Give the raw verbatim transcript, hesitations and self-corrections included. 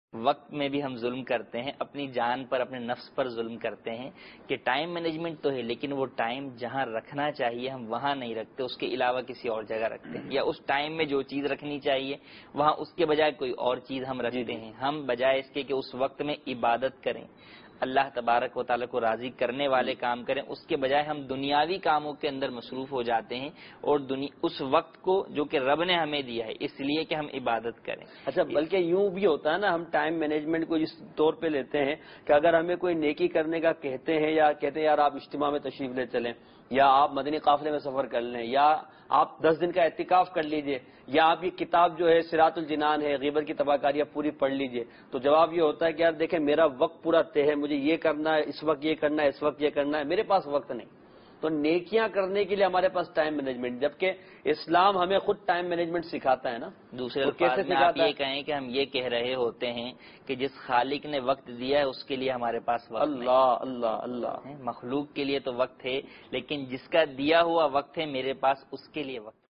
وقت میں بھی ہم ظلم کرتے ہیں، اپنی جان پر، اپنے نفس پر ظلم کرتے ہیں کہ ٹائم مینجمنٹ تو ہے لیکن وہ ٹائم جہاں رکھنا چاہیے ہم وہاں نہیں رکھتے، اس کے علاوہ کسی اور جگہ رکھتے ہیں، یا اس ٹائم میں جو چیز رکھنی چاہیے وہاں اس کے بجائے کوئی اور چیز ہم رکھتے ہیں۔ ہم بجائے اس کے کہ اس وقت میں عبادت کریں، اللہ تبارک و تعالیٰ کو راضی کرنے والے کام کریں، اس کے بجائے ہم دنیاوی کاموں کے اندر مصروف ہو جاتے ہیں، اور اس وقت کو جو کہ رب نے ہمیں دیا ہے اس لیے کہ ہم عبادت کریں۔ اچھا، بلکہ یوں بھی ہوتا ہے نا، ہم ٹائم مینجمنٹ کو اس طور پہ لیتے ہیں کہ اگر ہمیں کوئی نیکی کرنے کا کہتے ہیں، یا کہتے ہیں یار آپ اجتماع میں تشریف لے چلیں، یا آپ مدنی قافلے میں سفر کر لیں، یا آپ دس دن کا اعتکاف کر لیجئے، یا آپ یہ کتاب جو ہے صراط الجنان ہے، غیبت کی تباہ کاریاں پوری پڑھ لیجئے، تو جواب یہ ہوتا ہے کہ یار دیکھیں میرا وقت پورا طے ہے، مجھے یہ کرنا ہے، اس وقت یہ کرنا ہے، اس وقت یہ کرنا ہے، میرے پاس وقت نہیں۔ تو نیکیاں کرنے کے لیے ہمارے پاس ٹائم مینجمنٹ، جبکہ اسلام ہمیں خود ٹائم مینجمنٹ سکھاتا ہے نا۔ دوسرے الفاظ میں آپ یہ کہیں کہ ہم یہ کہہ رہے ہوتے ہیں کہ جس خالق نے وقت دیا ہے اس کے لیے ہمارے پاس وقت نہیں۔ اللہ اللہ اللہ، مخلوق کے لیے تو وقت ہے لیکن جس کا دیا ہوا وقت ہے میرے پاس اس کے لیے وقت